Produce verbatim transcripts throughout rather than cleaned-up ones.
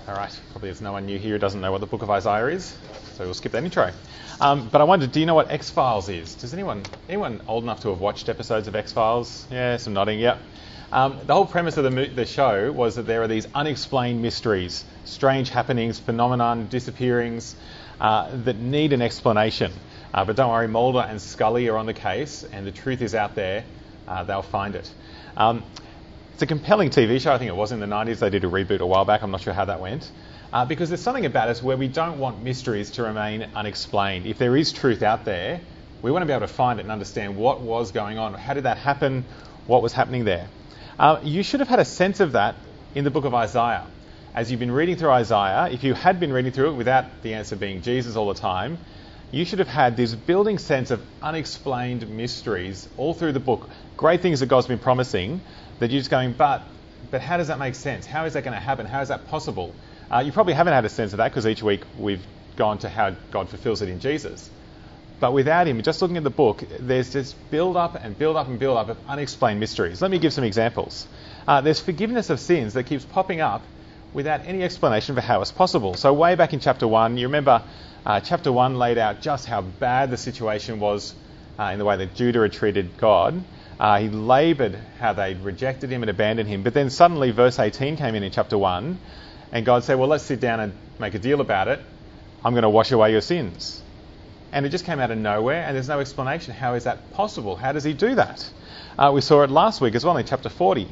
All right, probably there's no one new here who doesn't know what the book of Isaiah is, so we'll skip that intro. Um, but I wondered, do you know what X-Files is? Does anyone anyone old enough to have watched episodes of X-Files? Yeah, some nodding, yeah. Um, the whole premise of the, mo- the show was that there are these unexplained mysteries, strange happenings, phenomenon, disappearings uh, that need an explanation. Uh, but don't worry, Mulder and Scully are on the case, and the truth is out there. Uh, they'll find it. Um, It's a compelling T V show. I think it was in the nineties. They did a reboot a while back. I'm not sure how that went. Uh, because there's something about us where we don't want mysteries to remain unexplained. If there is truth out there, we want to be able to find it and understand what was going on. How did that happen? What was happening there? Uh, you should have had a sense of that in the book of Isaiah. As you've been reading through Isaiah, if you had been reading through it without the answer being Jesus all the time, you should have had this building sense of unexplained mysteries all through the book. Great things that God's been promising, that you're just going, but but how does that make sense? How is that going to happen? How is that possible? Uh, you probably haven't had a sense of that because each week we've gone to how God fulfills it in Jesus. But without him, just looking at the book, there's this build up and build up and build up of unexplained mysteries. Let me give some examples. Uh, there's forgiveness of sins that keeps popping up without any explanation for how it's possible. So way back in chapter one, you remember uh, chapter one laid out just how bad the situation was uh, in the way that Judah had treated God. Uh, he laboured how they'd rejected him and abandoned him. But then suddenly verse eighteen came in in chapter one, and God said, well, let's sit down and make a deal about it. I'm going to wash away your sins. And it just came out of nowhere, and there's no explanation. How is that possible? How does he do that? Uh, we saw it last week as well in chapter forty.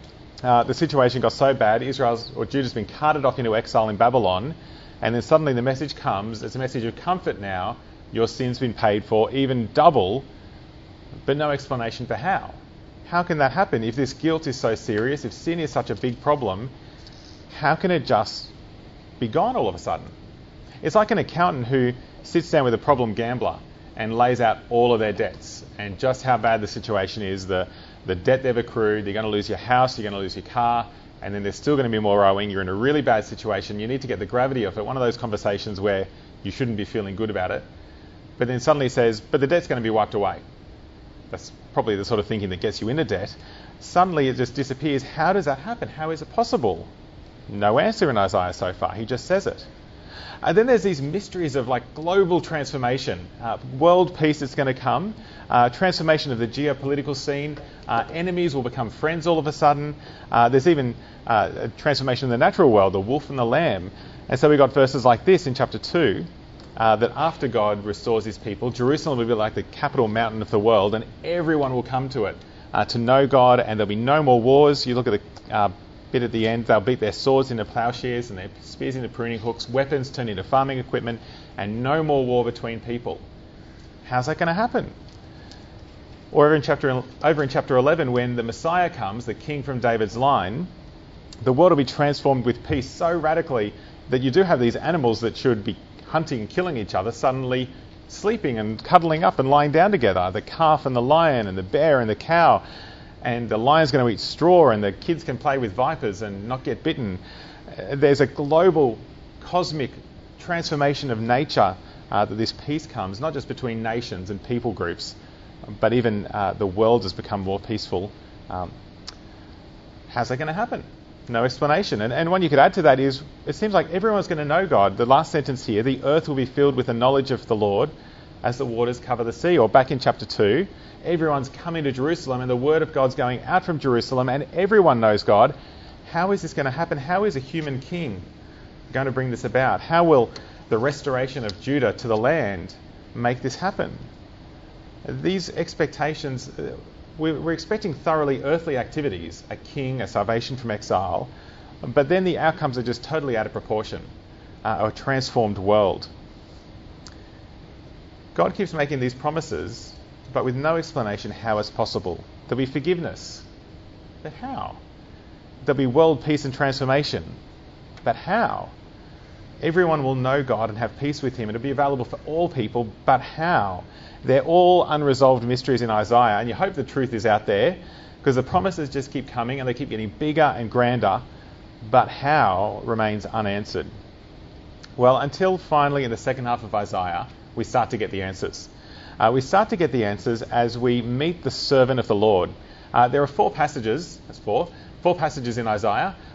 Uh, the situation got so bad, Israel's or Judah's been carted off into exile in Babylon, and then suddenly the message comes, it's a message of comfort now, your sin's been paid for, even double, but no explanation for how. How can that happen? If this guilt is so serious, if sin is such a big problem, how can it just be gone all of a sudden? It's like an accountant who sits down with a problem gambler and lays out all of their debts and just how bad the situation is, the, the debt they've accrued, you're going to lose your house, you're going to lose your car, and then there's still going to be more owing, you're in a really bad situation, you need to get the gravity of it, one of those conversations where you shouldn't be feeling good about it, but then suddenly says, but the debt's going to be wiped away. That's probably the sort of thinking that gets you into debt. Suddenly it just disappears. How does that happen? How is it possible? No answer in Isaiah so far. He just says it. And then there's these mysteries of like global transformation, uh, world peace that's going to come, uh, transformation of the geopolitical scene, uh, enemies will become friends all of a sudden. Uh, there's even uh, a transformation in the natural world, the wolf and the lamb. And so we got verses like this in chapter two. Uh, that after God restores his people, Jerusalem will be like the capital mountain of the world, and everyone will come to it uh, to know God, and there'll be no more wars. You look at the uh, bit at the end, they'll beat their swords into plowshares and their spears into pruning hooks, weapons turned into farming equipment, and no more war between people. How's that going to happen? Or over in chapter over in chapter eleven, when the Messiah comes, the king from David's line, the world will be transformed with peace so radically that you do have these animals that should be hunting and killing each other, suddenly sleeping and cuddling up and lying down together. The calf and the lion and the bear and the cow. And the lion's going to eat straw and the kids can play with vipers and not get bitten. Uh, there's a global, cosmic transformation of nature uh, that this peace comes, not just between nations and people groups, but even uh, the world has become more peaceful. Um, how's that going to happen? No explanation. And, and one you could add to that is, it seems like everyone's going to know God. The last sentence here, the earth will be filled with the knowledge of the Lord as the waters cover the sea. Or back in chapter two, everyone's coming to Jerusalem and the word of God's going out from Jerusalem and everyone knows God. How is this going to happen? How is a human king going to bring this about? How will the restoration of Judah to the land make this happen? These expectations... We're expecting thoroughly earthly activities, a king, a salvation from exile, but then the outcomes are just totally out of proportion, uh, a transformed world. God keeps making these promises, but with no explanation how it's possible. There'll be forgiveness, but how? There'll be world peace and transformation, but how? Everyone will know God and have peace with him. It'll be available for all people, but how? They're all unresolved mysteries in Isaiah, and you hope the truth is out there, because the promises just keep coming and they keep getting bigger and grander, but how remains unanswered. Well, until finally in the second half of Isaiah, we start to get the answers. Uh, we start to get the answers as we meet the servant of the Lord. Uh, there are four passages, that's four, four passages in Isaiah.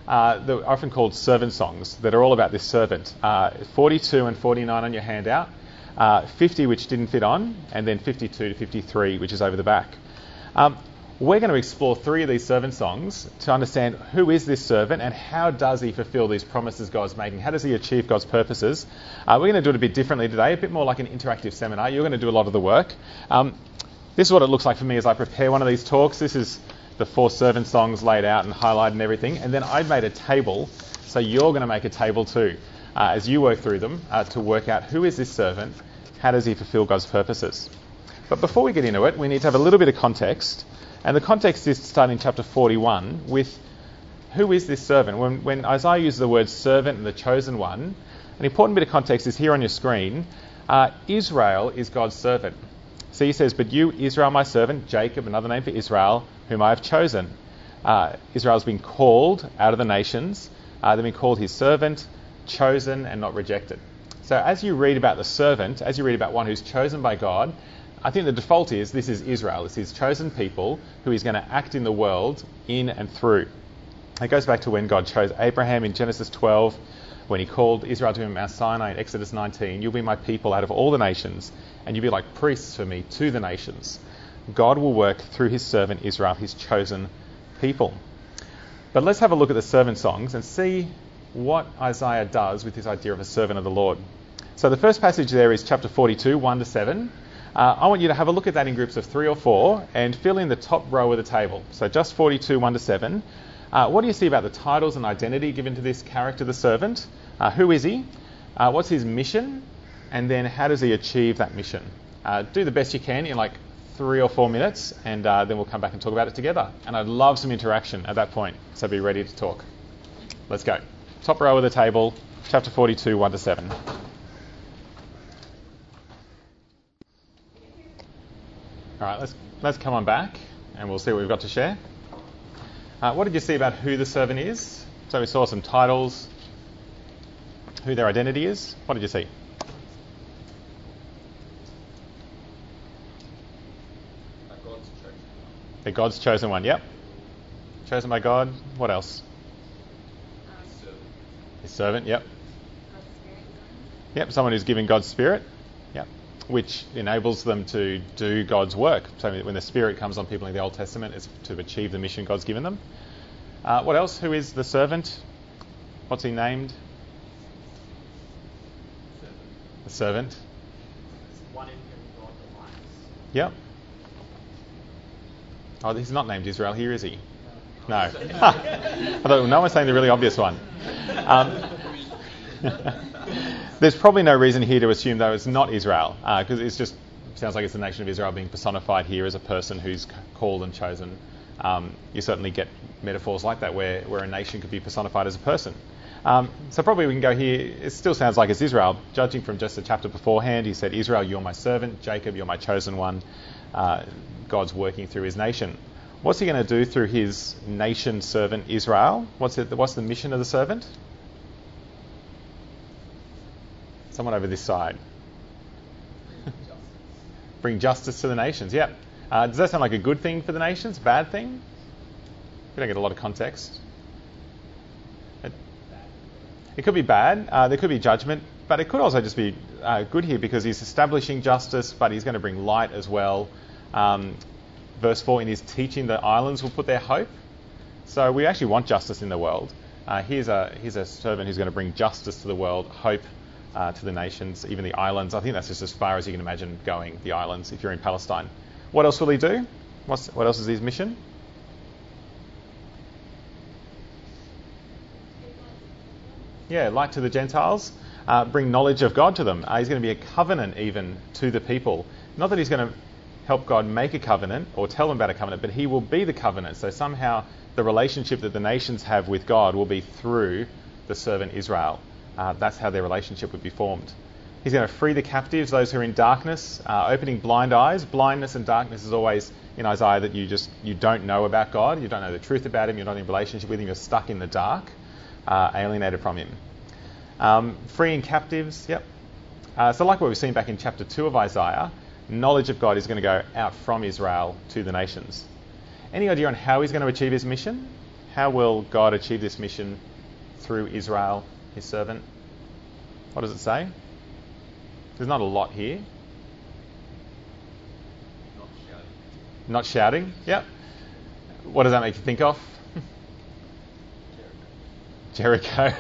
uh, that are often called servant songs that are all about this servant. Uh, forty-two and forty-nine on your handout, uh, fifty which didn't fit on, and then fifty-two to fifty-three which is over the back. Um, we're going to explore three of these servant songs to understand who is this servant and how does he fulfill these promises God's making. How does he achieve God's purposes? Uh, we're going to do it a bit differently today, a bit more like an interactive seminar. You're going to do a lot of the work. Um, this is what it looks like for me as I prepare one of these talks. This is the four servant songs laid out and highlighted and everything. And then I made a table, so you're going to make a table too uh, as you work through them uh, to work out who is this servant, how does he fulfill God's purposes. But before we get into it, we need to have a little bit of context. And the context is starting in chapter forty-one with who is this servant? When, when Isaiah uses the word servant and the chosen one, an important bit of context is here on your screen. Uh, Israel is God's servant. So he says, but you, Israel, my servant, Jacob, another name for Israel, whom I have chosen. Uh, Israel's been called out of the nations. Uh, they've been called his servant, chosen and not rejected. So as you read about the servant, as you read about one who's chosen by God, I think the default is this is Israel. It's his chosen people who he's going to act in the world in and through. It goes back to when God chose Abraham in Genesis twelve, when he called Israel to him at Mount Sinai in Exodus nineteen. You'll be my people out of all the nations, and you'll be like priests for me to the nations. God will work through his servant Israel, his chosen people. But let's have a look at the servant songs and see what Isaiah does with this idea of a servant of the Lord. So the first passage there is chapter forty-two, one to seven. Uh, I want you to have a look at that in groups of three or four and fill in the top row of the table. So just forty-two, one to seven. Uh, what do you see about the titles and identity given to this character, the servant? Uh, who is he? Uh, what's his mission? And then how does he achieve that mission? Uh, do the best you can in like three or four minutes, and uh, then we'll come back and talk about it together. And I'd love some interaction at that point, so be ready to talk. Let's go. Top row of the table, chapter forty-two, one to seven. All right, let's let's come on back and we'll see what we've got to share. Uh, what did you see about who the servant is? So we saw some titles, who their identity is. What did you see? God's chosen one. The God's chosen one, yep. Chosen by God. What else? His servant. His servant, yep. Yep, someone who's giving God's Spirit, yep, which enables them to do God's work. So when the Spirit comes on people in the Old Testament, it's to achieve the mission God's given them. Uh, what else? Who is the servant? What's he named? Servant. The servant. One in whom God delights. Yep. Oh, he's not named Israel here, is he? No. I thought, no one's saying the really obvious one. Um, there's probably no reason here to assume, though, it's not Israel, because uh, it's just sounds like it's the nation of Israel being personified here as a person who's called and chosen. Um, you certainly get metaphors like that where, where a nation could be personified as a person. Um, so probably we can go here. It still sounds like it's Israel. Judging from just the chapter beforehand, he said, Israel, you're my servant. Jacob, you're my chosen one. Uh, God's working through his nation. What's he going to do through his nation servant Israel? What's it, what's the mission of the servant? Someone over this side. Bring justice to the nations. Yep. Uh, does that sound like a good thing for the nations? Bad thing? We don't get a lot of context. It, it could be bad. Uh, there could be judgment, but it could also just be uh, good here because he's establishing justice, but he's going to bring light as well. Um, verse four, in his teaching, the islands will put their hope. So we actually want justice in the world. Uh, here's a here's a servant who's going to bring justice to the world, hope uh, to the nations, even the islands. I think that's just as far as you can imagine going, the islands, if you're in Palestine. What else will he do? What's, what else is his mission? Yeah, light to the Gentiles. Uh, bring knowledge of God to them. Uh, he's going to be a covenant even to the people. Not that he's going to help God make a covenant or tell them about a covenant, but he will be the covenant. So somehow the relationship that the nations have with God will be through the servant Israel. Uh, that's how their relationship would be formed. He's going to free the captives, those who are in darkness, uh, opening blind eyes. Blindness and darkness is always in Isaiah that you just you don't know about God, you don't know the truth about him, you're not in relationship with him, you're stuck in the dark, uh, alienated from him. Um, freeing captives, yep. Uh, so like what we've seen back in chapter two of Isaiah, knowledge of God is going to go out from Israel to the nations. Any idea on how he's going to achieve his mission? how will God achieve this mission through Israel, his servant? What does it say? There's not a lot here. Not shouting. Not shouting, yep. What does that make you think of? Jericho.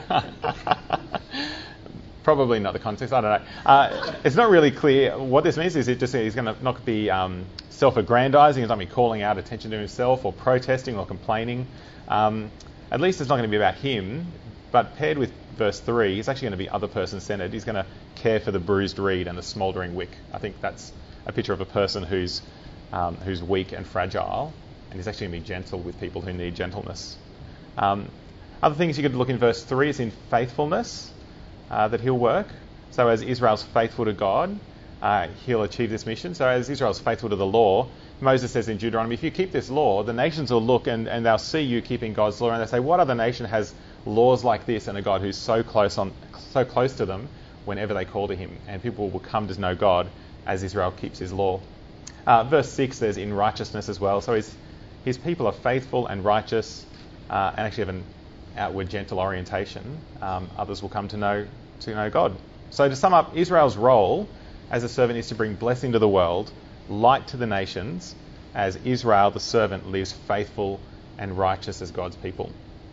Probably not the context, I don't know. Uh, it's not really clear. What this means is it just he's going to not be um, self-aggrandizing, he's not be calling out attention to himself or protesting or complaining. Um, at least it's not going to be about him, but paired with verse three, he's actually going to be other person-centered. He's going to care for the bruised reed and the smouldering wick. I think that's a picture of a person who's um, who's weak and fragile, and he's actually going to be gentle with people who need gentleness. Um, other things you could look in verse three is in faithfulness. Uh, that he'll work. So as Israel's faithful to God, uh, he'll achieve this mission. So as Israel's faithful to the law, Moses says in Deuteronomy, if you keep this law, the nations will look and, and they'll see you keeping God's law, and they'll say, what other nation has laws like this and a God who's so close on so close to them whenever they call to him? And people will come to know God as Israel keeps his law. Uh, verse six says in righteousness as well. So his, his people are faithful and righteous uh, and actually have an outward gentle orientation. Um, others will come to know to know God. So to sum up, Israel's role as a servant is to bring blessing to the world, light to the nations, as Israel, the servant, lives faithful and righteous as God's people.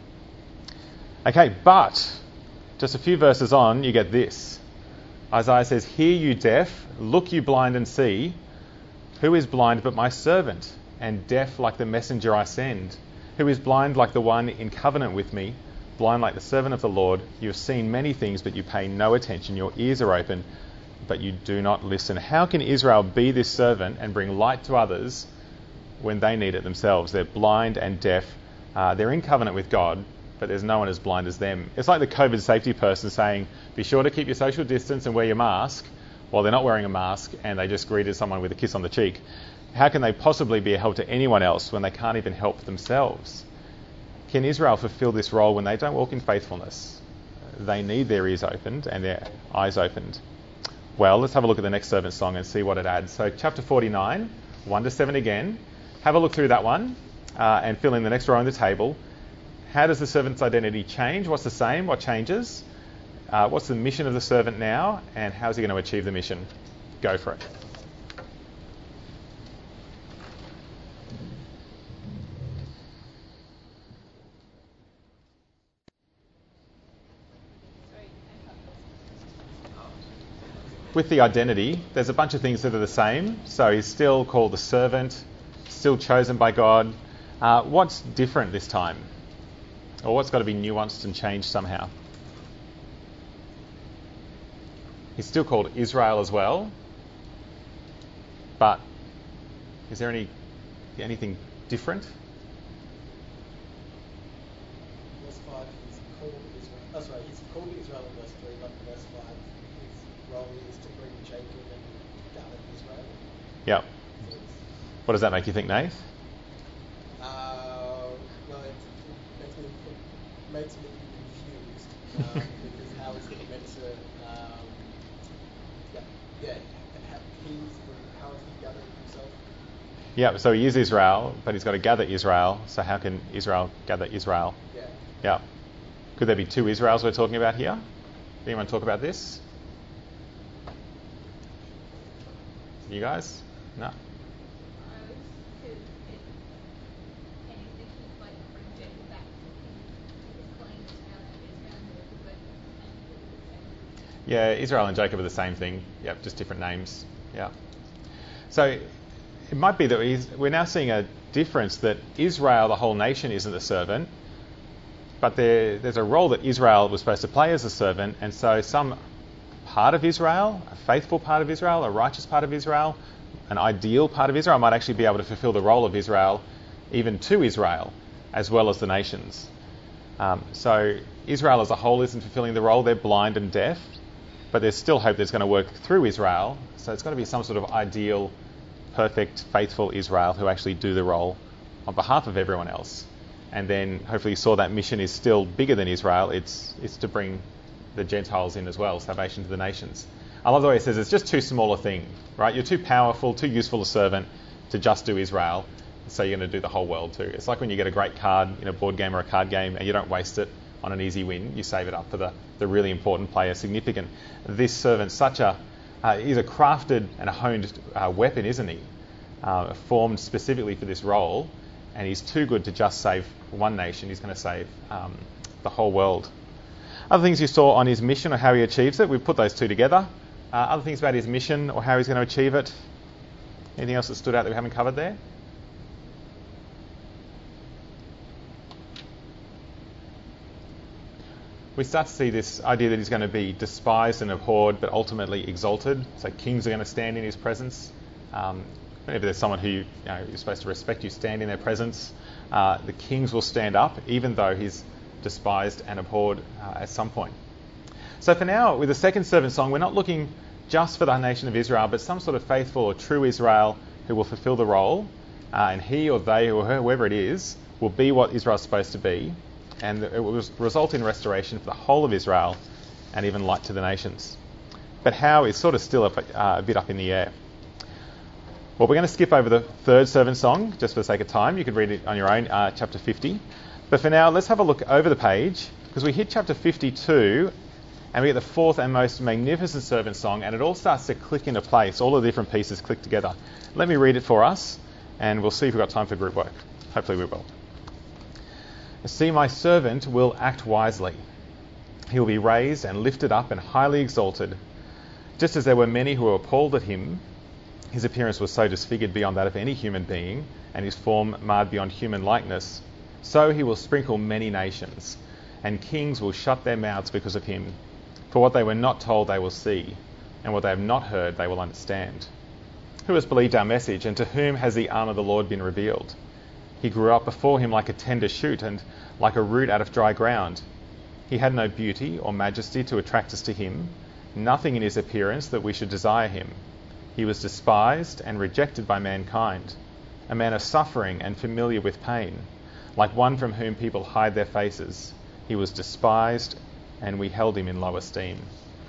Okay, but just a few verses on, you get this. Isaiah says, hear you deaf, look you blind and see. Who is blind but my servant, and deaf like the messenger I send? Who is blind like the one in covenant with me, blind like the servant of the Lord? You have seen many things, but you pay no attention. Your ears are open, but you do not listen. How can Israel be this servant and bring light to others when they need it themselves? They're blind and deaf. Uh, they're in covenant with God, but there's no one as blind as them. It's like the COVID safety person saying, be sure to keep your social distance and wear your mask, while they're not wearing a mask and they just greeted someone with a kiss on the cheek. How can they possibly be a help to anyone else when they can't even help themselves? Can Israel fulfill this role when they don't walk in faithfulness? They need their ears opened and their eyes opened. Well, let's have a look at the next servant song and see what it adds. So chapter forty-nine, one to seven again. Have a look through that one uh, and fill in the next row on the table. How does the servant's identity change? What's the same? What changes? Uh, what's the mission of the servant now? And how's he going to achieve the mission? Go for it. With the identity, there's a bunch of things that are the same. So he's still called the servant, still chosen by God. Uh, what's different this time? Or what's got to be nuanced and changed somehow? He's still called Israel as well. But is there any anything different? Verse five, he's called Israel. Oh, sorry, he's called Israel in verse three, but in verse five, his role is to bring Jacob and gather Israel. Yep. So it's, What does that make you think, Nath? uh, well, it, it makes me it makes me confused um, because how is he meant to? Um, yeah, yeah. How, he's how is he gathering himself? Yeah, so he is Israel, but he's got to gather Israel. So how can Israel gather Israel? Yeah. Yeah. Could there be two Israels we're talking about here? Anyone talk about this? You guys? No. Yeah, Israel and Jacob are the same thing. Yep, just different names. Yeah. So it might be that he's, we're now seeing a difference that Israel, the whole nation, isn't the servant, but there, there's a role that Israel was supposed to play as a servant, and so some part of Israel, a faithful part of Israel, a righteous part of Israel, an ideal part of Israel might actually be able to fulfill the role of Israel, even to Israel, as well as the nations. Um, so Israel as a whole isn't fulfilling the role. They're blind and deaf, but there's still hope that's going to work through Israel. So it's got to be some sort of ideal, perfect, faithful Israel who actually do the role on behalf of everyone else. And then hopefully you saw that mission is still bigger than Israel. It's it's to bring the Gentiles in as well, salvation to the nations. I love the way it says it's just too small a thing, right? You're too powerful, too useful a servant to just do Israel. so you're going to do the whole world too. It's like when you get a great card in a board game or a card game and you don't waste it on an easy win, you save it up for the, the really important player, significant. This servant's such a, uh, he's a crafted and a honed uh, weapon, isn't he? Uh, formed specifically for this role, and he's too good to just save one nation. He's going to save um, the whole world. Other things you saw on his mission or how he achieves it, we've put those two together. Uh, other things about his mission or how he's going to achieve it. Anything else that stood out that we haven't covered there? We start to see this idea that he's going to be despised and abhorred, but ultimately exalted. So kings are going to stand in his presence. Um, whenever there's someone who you know, you're supposed to respect, you stand in their presence. Uh, the kings will stand up, even though he's despised and abhorred uh, at some point. So for now, with the second servant song, we're not looking just for the nation of Israel, but some sort of faithful or true Israel who will fulfill the role, uh, and he or they or whoever it is will be what Israel's supposed to be, and it will result in restoration for the whole of Israel and even light to the nations. But how is sort of still up, uh, a bit up in the air. Well, we're going to skip over the third servant song just for the sake of time. You could read it on your own, uh, chapter fifty. But for now, let's have a look over the page, because we hit chapter fifty-two and we get the fourth and most magnificent servant song, and it all starts to click into place. All of the different pieces click together. Let me read it for us, and we'll see if we've got time for group work. Hopefully we will. See, my servant will act wisely. He will be raised and lifted up and highly exalted. Just as there were many who were appalled at him, his appearance was so disfigured beyond that of any human being, and his form marred beyond human likeness, so he will sprinkle many nations, and kings will shut their mouths because of him. For what they were not told they will see, and what they have not heard they will understand. Who has believed our message, and to whom has the arm of the Lord been revealed? He grew up before him like a tender shoot, and like a root out of dry ground. He had no beauty or majesty to attract us to him, nothing in his appearance that we should desire him. He was despised and rejected by mankind, a man of suffering and familiar with pain, like one from whom people hide their faces. He was despised, and we held him in low esteem.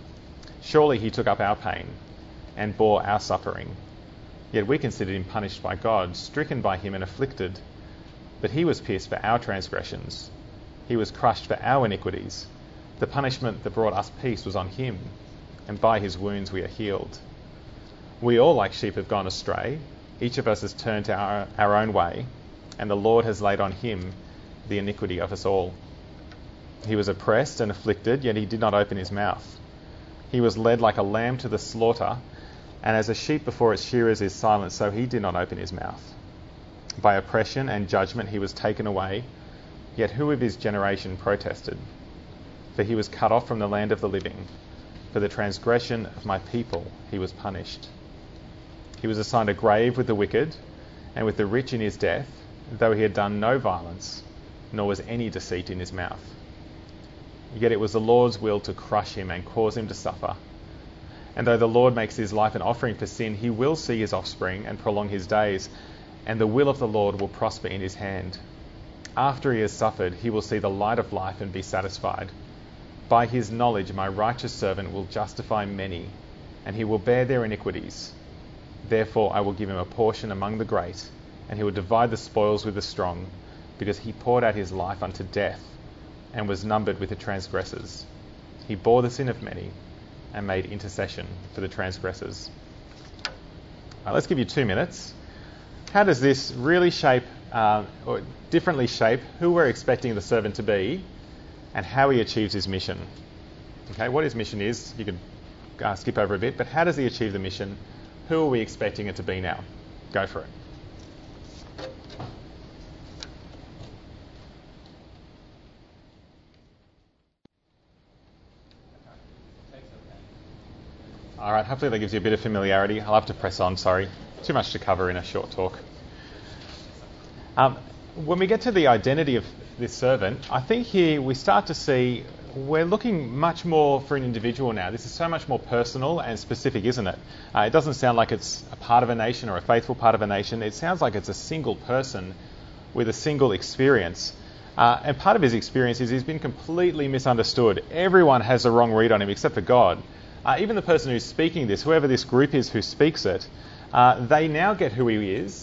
Surely he took up our pain and bore our suffering. Yet we considered him punished by God, stricken by him and afflicted. But he was pierced for our transgressions. He was crushed for our iniquities. The punishment that brought us peace was on him, and by his wounds we are healed. We all like sheep have gone astray. Each of us has turned to our, our own way, and the Lord has laid on him the iniquity of us all. He was oppressed and afflicted, yet he did not open his mouth. He was led like a lamb to the slaughter, and as a sheep before its shearers is silent, so he did not open his mouth. By oppression and judgment he was taken away, yet who of his generation protested? For he was cut off from the land of the living. For the transgression of my people he was punished. He was assigned a grave with the wicked, and with the rich in his death, though he had done no violence, nor was any deceit in his mouth. Yet it was the Lord's will to crush him and cause him to suffer. And though the Lord makes his life an offering for sin, he will see his offspring and prolong his days, and the will of the Lord will prosper in his hand. After he has suffered, he will see the light of life and be satisfied. By his knowledge my righteous servant will justify many, and he will bear their iniquities. Therefore I will give him a portion among the great, and he will divide the spoils with the strong, because he poured out his life unto death, and was numbered with the transgressors. He bore the sin of many, and made intercession for the transgressors. Right, let's give you two minutes. How does this really shape, uh, or differently shape, who we're expecting the servant to be, and how he achieves his mission? Okay, what his mission is, you could uh, skip over a bit, but how does he achieve the mission? Who are we expecting it to be now? Go for it. All right, hopefully that gives you a bit of familiarity. I'll have to press on, sorry. Too much to cover in a short talk. Um, when we get to the identity of this servant, I think here we start to see we're looking much more for an individual now. This is so much more personal and specific, isn't it? Uh, it doesn't sound like it's a part of a nation or a faithful part of a nation. It sounds like it's a single person with a single experience. Uh, and part of his experience is he's been completely misunderstood. Everyone has a wrong read on him except for God. Uh, even the person who's speaking this, whoever this group is who speaks it, uh, they now get who he is,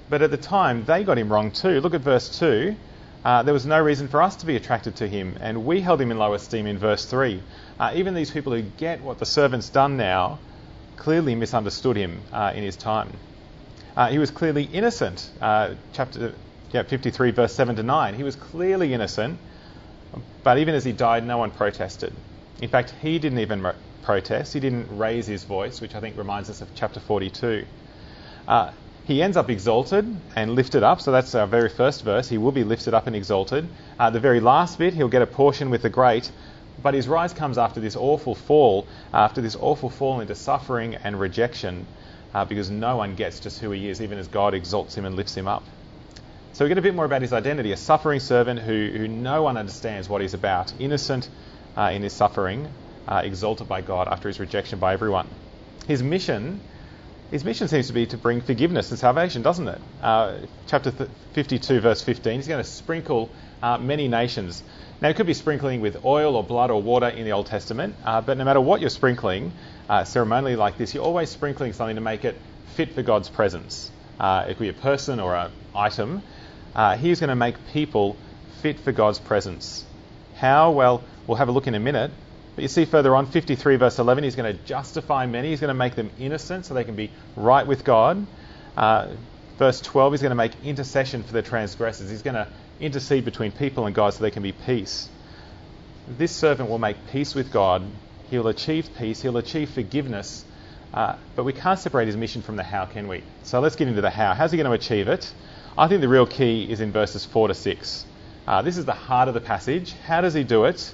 But at the time, they got him wrong too. Look at verse two. Uh, there was no reason for us to be attracted to him, and we held him in low esteem in verse three. Uh, even these people who get what the servant's done now clearly misunderstood him uh, in his time. Uh, he was clearly innocent. Uh, chapter yeah, fifty-three, verse seven to nine. He was clearly innocent, but even as he died, no one protested. In fact, he didn't even ro- protest. He didn't raise his voice, which I think reminds us of chapter forty-two. Uh, He ends up exalted and lifted up, so that's our very first verse. He will be lifted up and exalted. Uh, the very last bit, he'll get a portion with the great, but his rise comes after this awful fall, after this awful fall into suffering and rejection, uh, because no one gets just who he is, even as God exalts him and lifts him up. So we get a bit more about his identity, a suffering servant who, who no one understands what he's about, innocent uh, in his suffering, uh, exalted by God after his rejection by everyone. His mission... His mission seems to be to bring forgiveness and salvation, doesn't it? Uh, chapter fifty-two, verse fifteen, he's going to sprinkle uh, many nations. Now, it could be sprinkling with oil or blood or water in the Old Testament, uh, but no matter what you're sprinkling, uh, ceremonially like this, you're always sprinkling something to make it fit for God's presence. Uh, it could be a person or an item. Uh, he's going to make people fit for God's presence. How? Well, we'll have a look in a minute. But you see further on, fifty-three verse eleven, he's going to justify many. He's going to make them innocent so they can be right with God. Uh, verse twelve, he's going to make intercession for the transgressors. He's going to intercede between people and God so there can be peace. This servant will make peace with God. He'll achieve peace. He'll achieve forgiveness. Uh, but we can't separate his mission from the how, can we? So let's get into the how. How's he going to achieve it? I think the real key is in verses four to six. Uh, this is the heart of the passage. How does he do it?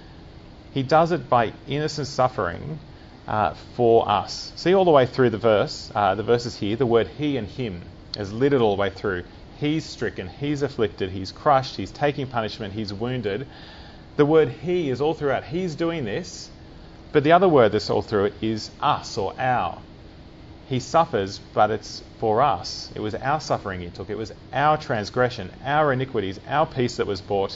He does it by innocent suffering uh, for us. See all the way through the verse, uh, the verses here, the word he and him is littered all the way through. He's stricken, he's afflicted, he's crushed, he's taking punishment, he's wounded. The word he is all throughout. He's doing this, but the other word that's all through it is us or our. He suffers, but it's for us. It was our suffering he took. It was our transgression, our iniquities, our peace that was bought,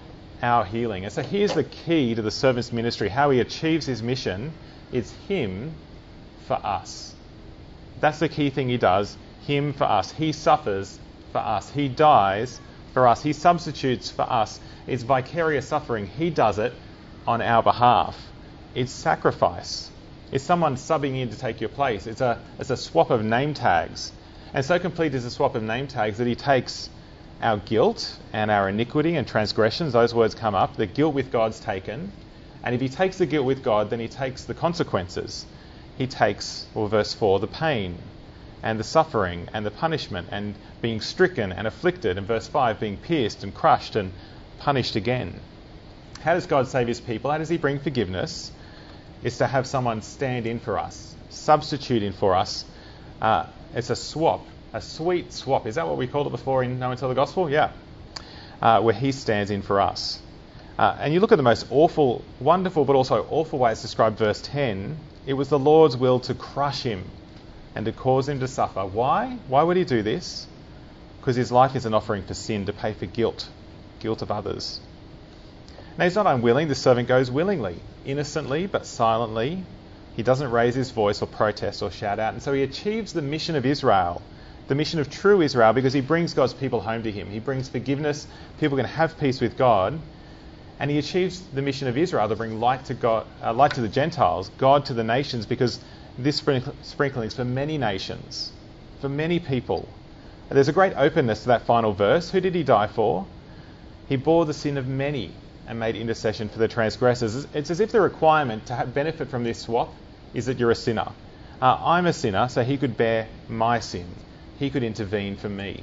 our healing. And so here's the key to the servant's ministry, how he achieves his mission. It's him for us. That's the key thing he does, him for us. He suffers for us. He dies for us. He substitutes for us. It's vicarious suffering. He does it on our behalf. It's sacrifice. It's someone subbing in to take your place. It's a, it's a swap of name tags. And so complete is the swap of name tags that he takes our guilt and our iniquity and transgressions, those words come up. The guilt with God's taken. And if he takes the guilt with God, then he takes the consequences. He takes, well, verse four, the pain and the suffering and the punishment and being stricken and afflicted. And verse five, being pierced and crushed and punished again. How does God save his people? How does he bring forgiveness? It's to have someone stand in for us, substitute in for us. Uh, it's a swap. A sweet swap. Is that what we called it before in No One Tell the Gospel? Yeah. Uh, where he stands in for us. Uh, and you look at the most awful, wonderful, but also awful way it's described, verse ten. It was the Lord's will to crush him and to cause him to suffer. Why? Why would he do this? Because his life is an offering for sin, to pay for guilt, guilt of others. Now, he's not unwilling. The servant goes willingly, innocently, but silently. He doesn't raise his voice or protest or shout out. And so he achieves the mission of Israel, the mission of true Israel, because he brings God's people home to him. He brings forgiveness. People can have peace with God. And he achieves the mission of Israel to bring light to God, uh, light to the Gentiles, God to the nations, because this sprinkling is for many nations, for many people. And there's a great openness to that final verse. Who did he die for? He bore the sin of many and made intercession for the transgressors. It's as if the requirement to have benefit from this swap is that you're a sinner. Uh, I'm a sinner, so he could bear my sin. He could intervene for me.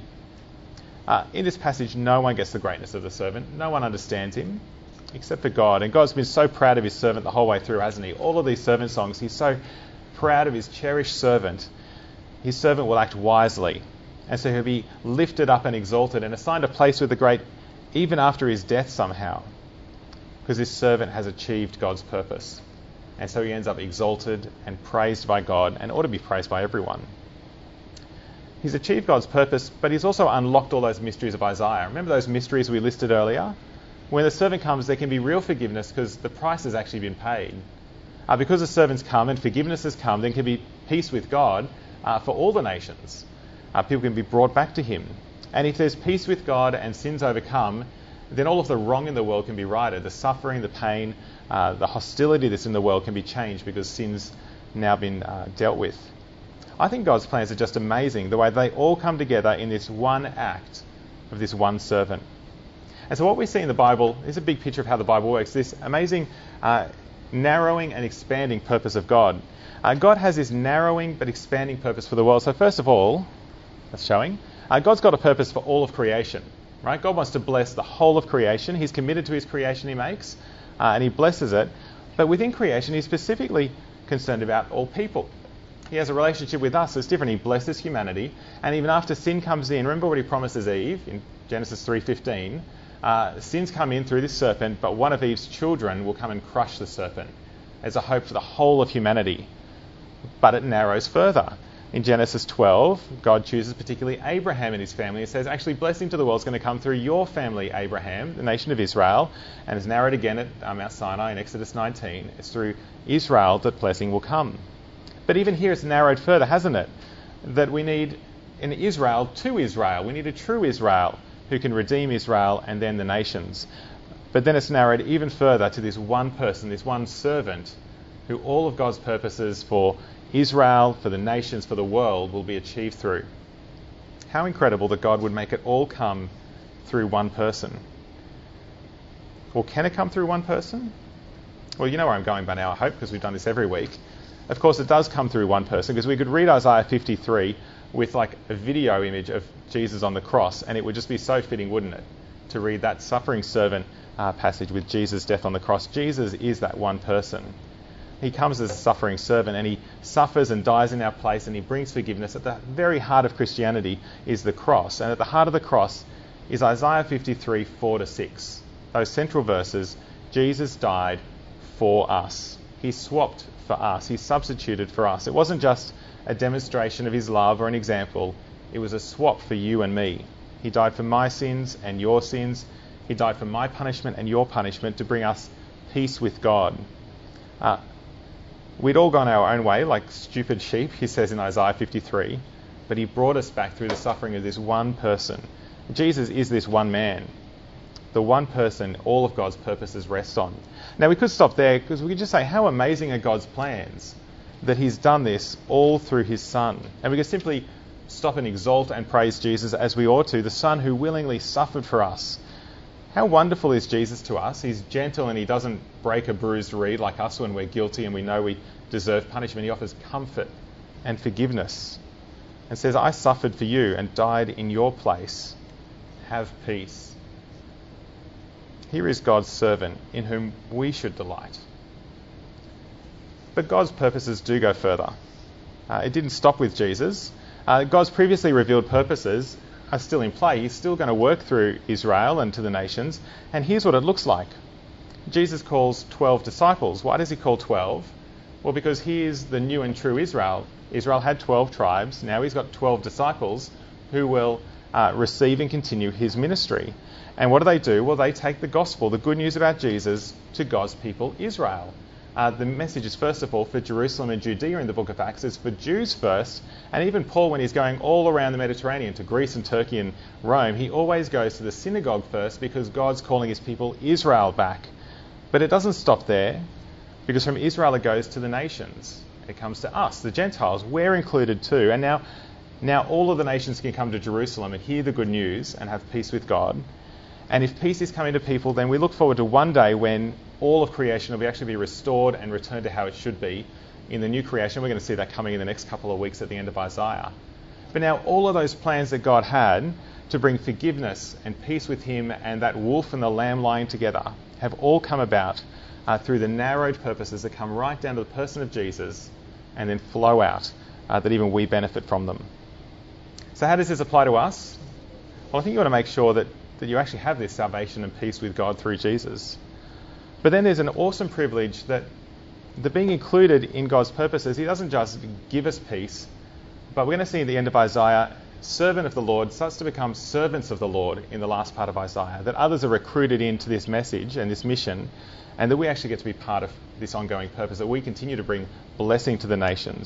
Uh, in this passage, no one gets the greatness of the servant. No one understands him, except for God. And God's been so proud of his servant the whole way through, hasn't he? All of these servant songs, he's so proud of his cherished servant. His servant will act wisely. And so he'll be lifted up and exalted and assigned a place with the great, even after his death somehow. Because this servant has achieved God's purpose. And so he ends up exalted and praised by God, and ought to be praised by everyone. He's achieved God's purpose, but he's also unlocked all those mysteries of Isaiah. Remember those mysteries we listed earlier? When the servant comes, there can be real forgiveness because the price has actually been paid. Uh, because the servant's come and forgiveness has come, there can be peace with God uh, for all the nations. Uh, people can be brought back to him. And if there's peace with God and sins overcome, then all of the wrong in the world can be righted. The suffering, the pain, uh, the hostility that's in the world can be changed because sin's now been uh, dealt with. I think God's plans are just amazing, the way they all come together in this one act of this one servant. And so what we see in the Bible is a big picture of how the Bible works, this amazing uh, narrowing and expanding purpose of God. Uh, God has this narrowing but expanding purpose for the world. So first of all, that's showing, uh, God's got a purpose for all of creation. Right? God wants to bless the whole of creation. He's committed to his creation he makes, uh, and he blesses it. But within creation, he's specifically concerned about all people. He has a relationship with us that's different. He blesses humanity, and even after sin comes in, remember what he promises Eve in Genesis three fifteen. Uh, sins come in through this serpent, but one of Eve's children will come and crush the serpent. There's a hope for the whole of humanity. But it narrows further. In Genesis twelve, God chooses particularly Abraham and his family. It says, actually, blessing to the world is going to come through your family, Abraham, the nation of Israel. And it's narrowed again at uh, Mount Sinai in Exodus nineteen. It's through Israel that blessing will come. But even here it's narrowed further, hasn't it? That we need an Israel to Israel. We need a true Israel who can redeem Israel and then the nations. But then it's narrowed even further to this one person, this one servant, who all of God's purposes for Israel, for the nations, for the world will be achieved through. How incredible that God would make it all come through one person. Well, can it come through one person? Well, you know where I'm going by now, I hope, because we've done this every week. Of course, it does come through one person, because we could read Isaiah fifty-three with like a video image of Jesus on the cross, and it would just be so fitting, wouldn't it, to read that suffering servant uh, passage with Jesus' death on the cross. Jesus is that one person. He comes as a suffering servant, and he suffers and dies in our place, and he brings forgiveness. At the very heart of Christianity is the cross, and at the heart of the cross is Isaiah fifty-three, four to six. Those central verses. Jesus died for us. He swapped for us. He substituted for us. It wasn't just a demonstration of his love or an example. It was a swap for you and me. He died for my sins and your sins. He died for my punishment and your punishment to bring us peace with God. Uh, we'd all gone our own way like stupid sheep, he says in Isaiah fifty-three, but he brought us back through the suffering of this one person. Jesus is this one man, the one person all of God's purposes rest on. Now we could stop there, because we could just say how amazing are God's plans that he's done this all through his Son. And we could simply stop and exalt and praise Jesus as we ought to, the Son who willingly suffered for us. How wonderful is Jesus to us. He's gentle and he doesn't break a bruised reed like us when we're guilty and we know we deserve punishment. He offers comfort and forgiveness and says, I suffered for you and died in your place. Have peace. Here is God's servant in whom we should delight. But God's purposes do go further. Uh, it didn't stop with Jesus. Uh, God's previously revealed purposes are still in play. He's still going to work through Israel and to the nations. And here's what it looks like. Jesus calls twelve disciples. Why does he call twelve? Well, because he is the new and true Israel. Israel had twelve tribes. Now he's got twelve disciples who will uh, receive and continue his ministry. And what do they do? Well, they take the gospel, the good news about Jesus, to God's people, Israel. Uh, the message is first of all for Jerusalem and Judea in the book of Acts. It's for Jews first. And even Paul, when he's going all around the Mediterranean to Greece and Turkey and Rome, he always goes to the synagogue first because God's calling his people Israel back. But it doesn't stop there, because from Israel it goes to the nations. It comes to us, the Gentiles. We're included too. And now, now all of the nations can come to Jerusalem and hear the good news and have peace with God. And if peace is coming to people, then we look forward to one day when all of creation will actually be restored and returned to how it should be in the new creation. We're going to see that coming in the next couple of weeks at the end of Isaiah. But now all of those plans that God had to bring forgiveness and peace with him and that wolf and the lamb lying together have all come about uh, through the narrowed purposes that come right down to the person of Jesus and then flow out uh, that even we benefit from them. So how does this apply to us? Well, I think you want to make sure that, that you actually have this salvation and peace with God through Jesus. But then there's an awesome privilege that the being included in God's purposes, he doesn't just give us peace, but we're going to see at the end of Isaiah, servant of the Lord starts to become servants of the Lord in the last part of Isaiah, that others are recruited into this message and this mission, and that we actually get to be part of this ongoing purpose, that we continue to bring blessing to the nations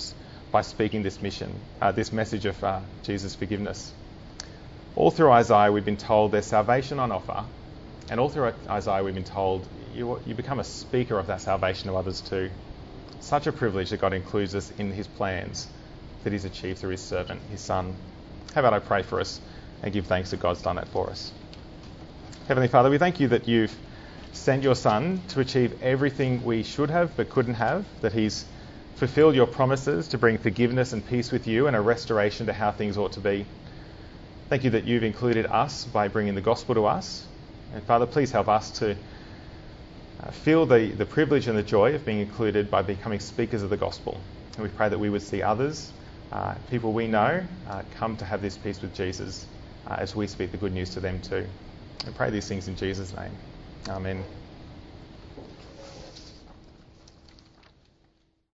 by speaking this mission, uh, this message of uh, Jesus' forgiveness. All through Isaiah, we've been told there's salvation on offer, and all through Isaiah, we've been told you, you become a speaker of that salvation to others too. Such a privilege that God includes us in his plans that he's achieved through his servant, his son. How about I pray for us and give thanks that God's done that for us. Heavenly Father, we thank you that you've sent your son to achieve everything we should have but couldn't have, that he's fulfilled your promises to bring forgiveness and peace with you and a restoration to how things ought to be. Thank you that you've included us by bringing the gospel to us. And Father, please help us to uh, feel the, the privilege and the joy of being included by becoming speakers of the gospel. And we pray that we would see others, uh, people we know, uh, come to have this peace with Jesus uh, as we speak the good news to them too. I pray these things in Jesus' name. Amen.